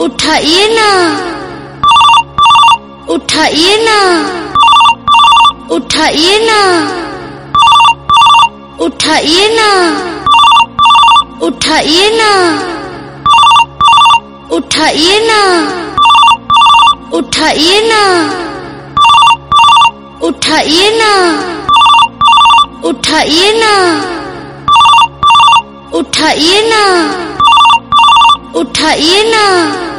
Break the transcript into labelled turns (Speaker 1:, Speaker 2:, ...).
Speaker 1: उठाइए ना, उठाइए ना, उठाइए ना, उठाइए ना, उठाइए ना, उठाइए ना, उठाइए ना, उठाइए ना, उठाइए ना, उठाइए ना, उठाइए ना।